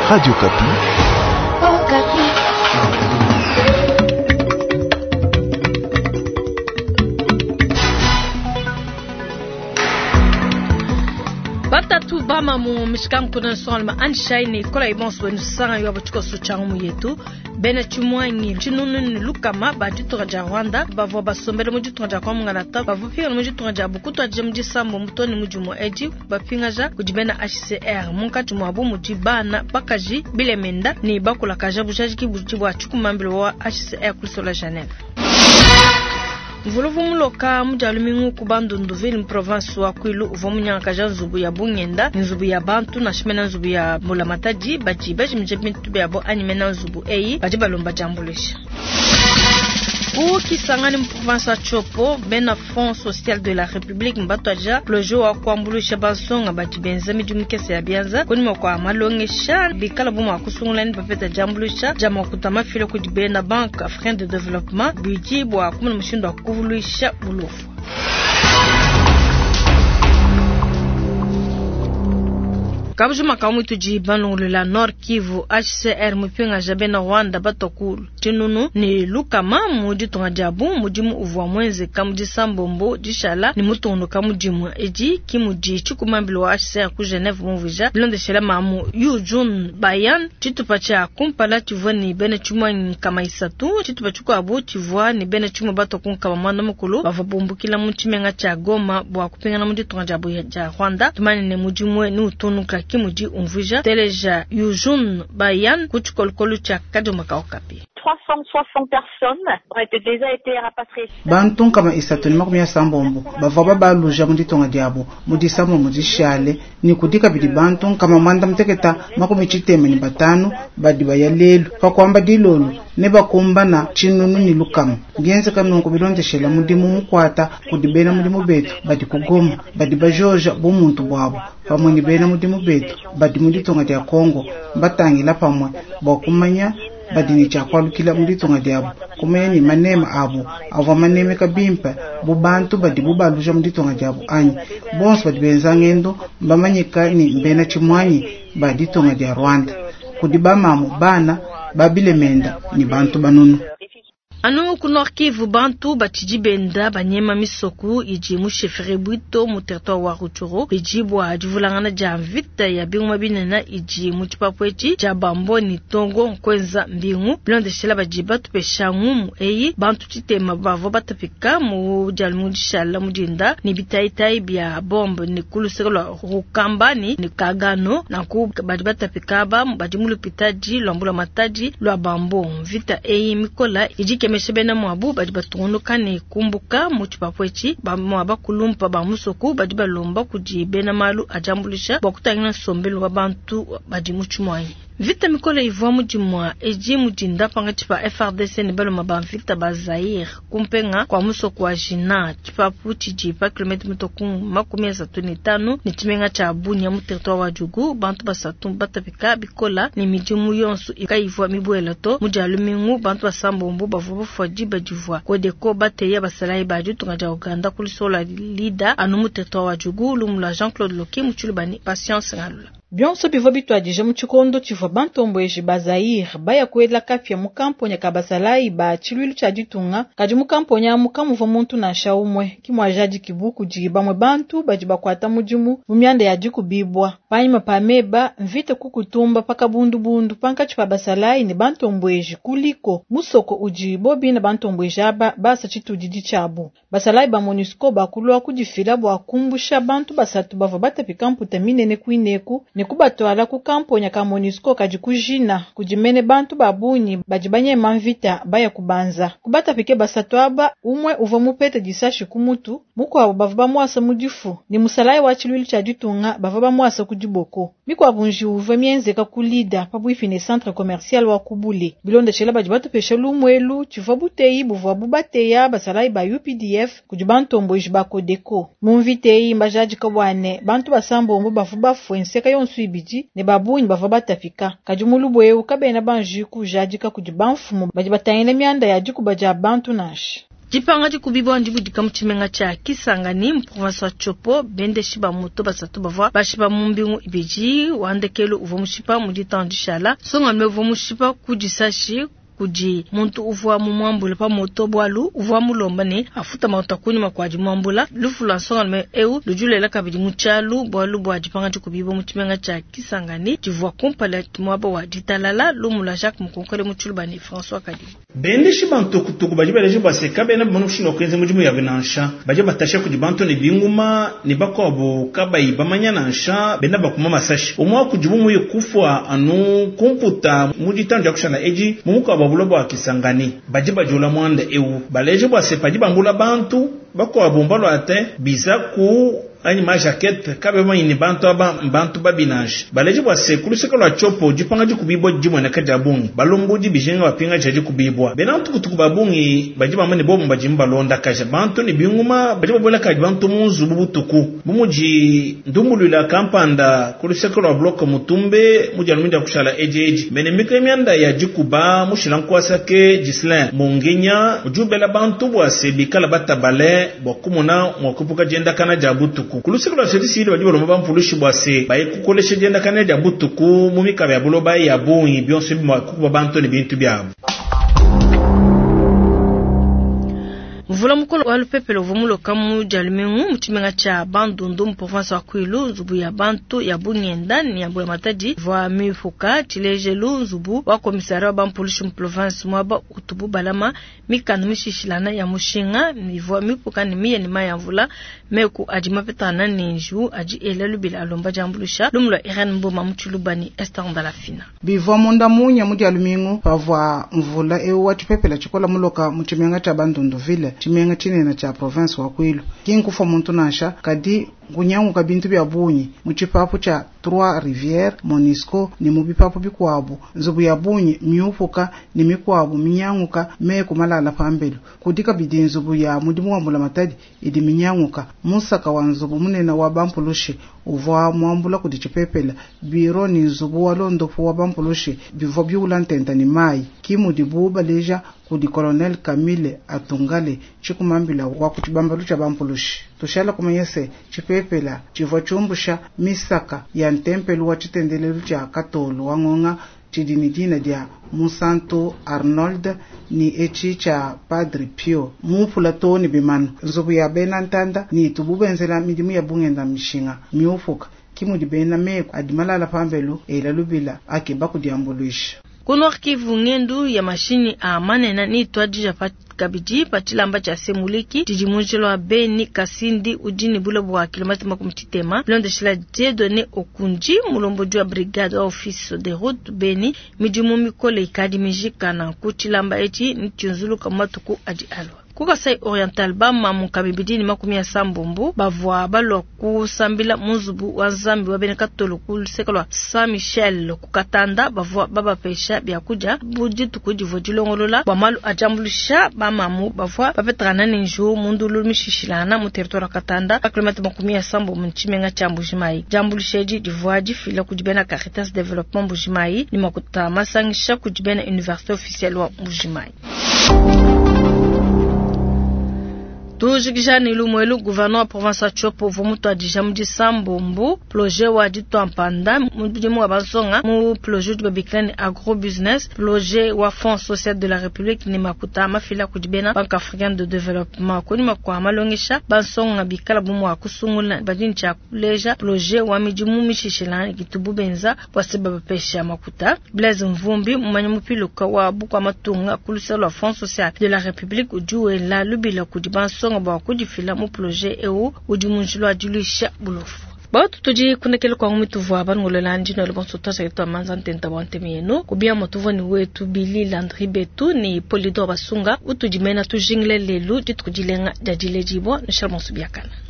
Radio Kapi. Oh, Kapi. Batatu bama mu mishkan kuna solma anshaini kola ibonso nu sanga yo batuko suchangu yetu bena chumwanyi chinunu lukama badito ja Rwanda bavo basombele mu jitu ja kwamngana ta bavo pia mu jitu ja bukutu ajemji sambo mutoni mujumo eji bapinga ja kujibena HCR munka tumwabu mujibana bakaji bilemenda ni bakula kaja bujaji kibujibwa chukumambilo wa HCR kusola Genève. Vuluvu muloka mujalumingu kubandundu ville province wa Kwilu uvomunyanga kaja nzubu ya Bungenda nzubu ya Bantu na shimena nzubu ya Mulamataji baji mjepintu babo animena nzubu eyi baji balomba jambulisha. Kisangani province wa Chopo bena Fonds social de la République mbatoja plojo wa kwambulisha bansonga baji benzami jumikese ya bianza kuni kwa malongesha bikala buma kusungulani bapeta jambulisha jama kutama filo kujibena Banque Africaine de Développement bijibwa kumuna mshindo wa kuvulisha bulufu. Kabujuma kamutu jibanu la Nord Kivu HCR mupinga jabena Rwanda batokulu chinunu ni lukama muji tungajabu mujimu uvwa mwenze kamuji sambombo jishala ni mutondo kamujimu eji kimuji chukumambilo wa HCR ku Genève muvija bilonde shela mamu Yujun Bayan chitupacha kumpala chivwa ni bene chumwa kama isatu chitupachuko abu chivwa ni bene chumwa batokun kama mwana mukulu bavabumbukila muchimenga cha Goma bwa kupinga na muji tungajabu ya Rwanda tumani ne mujimwe ni utonuka kimuji umvuja teleja Yujun Bayan kuchukolkolu cha Kaduma Kaokapi. 360 personnes ont déjà été rapatriées. Bantu kama isatu ni makumi ya sambombo bavaba baluja munditonga diabo mudisamo mudishale ni kudika bidi bantu kama manda mteketa makumi chitema ni batanu badiba ya lelu pakwamba dilolu ne bakumbana chinunu ni lukama ngenze kanongo bilonde shela mudimu mukwata kudibena mudimu betu badi kugoma badi bajoja bomuntu bwabo pamwe ni bena mudimu betu badi munditonga dia Kongo batangila pamwe bakumanya badini chakwalu kila munditonga diabo kumeni manema abo ava maneme kabimpa bubantu badi bubaluja munditonga diabo anyi bonso badi benzangendo bamanyika ni mbena chimwanyi badi tonga dia Rwanda kudiba mamu bana babilemenda ni bantu banunu. Anu kunor Kivu bantu batijibenda banyema misoku iji mushefere buito mu territoire wa Rutshuru ijibwa ajivulangana ja vita ya bingu binena iji muchipapwechi ja bambo ni tongo nkwenza mbingu blonde shela bajiba tupeshangu mu eyi bantu chitema bavo batapika mu jalmu jishala mujinda ni bitaitai bya bombe ni kulusekolo rukambani ni kagano na ku bajiba tapikaba bajimulu pitaji lwambula mataji lwa bambo vita eyi mikola iji kemeshebena mwabu bajibatundu kane kumbuka muchipapwechi bamwaba kulumpa bamusoko bajibalomba kujibena malu ajambulisha bakutangina sombelo wa bantu bajimuchumwanyi. Vita mikole ivwa mujimwa eji mujinda panga chipa FRDC ni balo mabamvita ba Zaire kumpenga kwa muso kwa jina chipa puchi jipa kilometri mitokun makumi satuni tanu ni chimenga cha Bunya mu territoire wa Jugu bantu basatu batapika bikola ni mijimu yonsu ikaivwa mibuelato mujalumingu bantu basambombo bavubu fwaji bajivwa kodeko bateya basalayi baju tungaja Uganda kulisola lida anu mu territoire wa Jugu lumula Jean-Claude Loki muchulubani Patience Ngalula. Bionso bivo bitwadije muchikondo chivo bantombo eji ba Zaire baya kuedla kafya mukamponya kabasalai ba chilwilu cha ditunga kaji mukamponya mukamuvo muntu na shaumwe kimwajaji kibuku jiba mwe bantu bajiba kwata mujimu mumyanda ya jiku bibwa panyima pameba mvite kukutumba paka bundu panka chipa basalai ni bantombo eji kuliko musoko ujibo bina bantombo ejaba basa chitujiji chabu basalai ba MONUSCO bakulwa kujifila bwa kumbusha bantu basatu bavo batapika mputa minene kuineku ni kubatwala ku kamponya ka MONUSCO kaji kujina kujimene bantu babunyi bajibanye manvita baya kubanza kubata pike basatwaba umwe uva mupete jisashi kumutu muko abo bava mwasa mujifu ni musalai wa chilwilu cha ditunga bava mwasa kujiboko miko abunji uva mienzeka kulida pabuifi ne centre commercial wa Kubule bilonde chela bajibatu peshelu mwelu chivabuteyi buva bubateya basalai ba UPDF kujibantombo ijibako deko mumviteyi mbajaji kabwane bantu basambombo bavuba fuenseka yonsu ibiji ne babunyi bava batafika kajumulu bweu kabena banji kujajika kujibanfumu bajibatayina myanda ya jiku baja bantu nashi. Jipanga jikubibwa ndibu dikamuchimenga cha Kisangani mprovince wa Chopo bende shiba moto basatu bavwa bashiba mumbingu ibiji wandekelo uvomushipa muditandishala songa mevomushipa kujisashi kuji muntu uvwa mumwambula pa moto bwalu uvwa mulombane afuta mautakuni makwaji mwambula lufula songa me eu lujulela kabidi muchalu bwalu bwa jipanga jikubibo muchimenga cha Kisangani jivwa kumpala tumwaba wa ditalala lumula Jacques mukonkole muchulubani François Kadi bende shibantu kutuku bajibeleje baseka bena bonushino kwenze mujimu ya binansha baje batashe kujibantu ni binguma ni bakobo kabayi bamanyanansha bena bakuma masashi umwa kujibu muye kufwa anu kumputa mujitanja kushana eji mumuka babulobo wa Kisangani baje bajola mwanda eu baleje basepaji bambula bantu bako abombalo ate bizaku ani ma jaquette kabe mo ini bantu babinage baleje bwa sekulu sekalo a Chopo jipanga jikubibo jimwe na kajabungi balomboji bijenga bapinga jaji kubibwa benantu kutuku babungi bajiba mane bomu bajimba londa kaja bantu ni binguma bajiba bola kaji bantu munzu bubutuku bumuji ndumulula kampanda kulu sekalo block mutumbe mujalumida kushala ejeji menemika myanda ya jikuba mushilankwasake Gislin Mongenya ujubela bantu bwa sebikala batabale bokumuna mwakupuka jenda kana jabutuku kulusikula sedisi ile bajibo lomba mpulushi bwase baye kukolesha jenda kana jabutuku mumika bya bulo baye yabunyi byonse bimakuba bantu ni bintu byabo Mvula mukolo wa lupepelo vumulo kamu jalimengu mchimenga cha Bandundu mprovince wa Kwilu zubu ya bantu ya Bungenda ni ya Matadi vwa mifuka chilejelu zubu wa komisari wa bampulishi mprovince mwaba utubu balama mikanu mishishilana ya mushinga ni vwa mifuka ni miya ni maya mvula meku ajimapetana ninju aji elelu bila alomba jambulisha lumula Irene Mboma mchulubani Esther Ndalafina bivwa munda munya mudi alumingu pavwa mvula ewa chipepela chikola muloka mchimenga cha Bandundu vile chimenga chinena cha province wa Kwilu kinkufa muntu nasha kadi kunyangu kabintu bya bunyi muchipapu cha Trois Rivières Monisco ni mubipapu bikwabu zubu ya bunyi myufuka ni mikwabu minyanguka meku malala pambelu kudika bidinzubu ya mudimu wa Mbula Matadi idi minyanguka musaka wanzubu munena wa bampulushi uva mwambula kudichipepela biro ni zubu wa londofu wa bampulushi bivo biula ntenta ni mai kimu dibu baleja kudi Colonel Camille Atungale chikumambila wa kutibambalu cha bampulushi tushala kumanyese chipepela chivo chumbusha misaka ya ntempelu wa chitendelelu cha Katolu wangonga chidinidina dia Musanto Arnold ni echi cha Padre Pio mupulato ni bimano nzubu ya benantanda ni tububenzela midimu ya Bungenda mishinga miufuka kimu dibena meku adimalala pambelu elalubila akiba kudiambuluisha Kuno Kivu ngendu ya mashini manena ni twadija kabiji patilamba cha semuliki tijimunjelo wa Beni Kasindi ujini bulobo wa kilomita makumchitema londe shila jedone okunji mulomboju wa brigade wa office de route Beni mijimu mikole ikadi mijika na kuchilamba eti nchunzulu kamatuku aji alwa Kukasai Oriental bama mukabibidini makumia sambombu bavwa balwa kusambila muzubu wa Zambi wa Benekatolo kulisekalwa Saint Michel kukatanda bavwa baba pesha biakuja bujitu kujivojilongolola bamalu ajambulisha bamamu bavwa bapetrana ninju mundulu mishishilana mu territoire katanda kilomita makumia sambombu nchimenga cha Mbujimai jambulisheji divwaji fila kujibena Caritas Development Mbujimai ni makuta masangisha kujibena Université officielle wa Mbujimai Tujikijani lumwelu gouverneur province wa Chopo vumutu adijamudi sambombu projet wa dito ampanda mudimu wa basonga mu projet de biklani agrobusiness projet wa Fonds social de la République ni makuta mafila kujibena Banque africaine de développement kuni makwa malongisha basonga bikala bumu wa kusungula badini cha kuleja projet wa midimu mishishilani kitubu benza kwa sababu pesha makuta Blaise Mvumbi mmanyimu piluka wa bukwa matunga kuluselo wa Fonds social de la République ujuwe la lubila kujibanso ngaba kujifila mu projet EU ujimunjilo ajulisha bulofu ba tutuji kunekele kwa ngumituvu abangolola njino lebonso tosa yetu amanza ntenta bontemiyeno kubia motuvo ni wetu Billy Landry Betu ni Polido basunga utujimena tujingle lelu ditkujilenga jajilejibo nishalmonsu biakana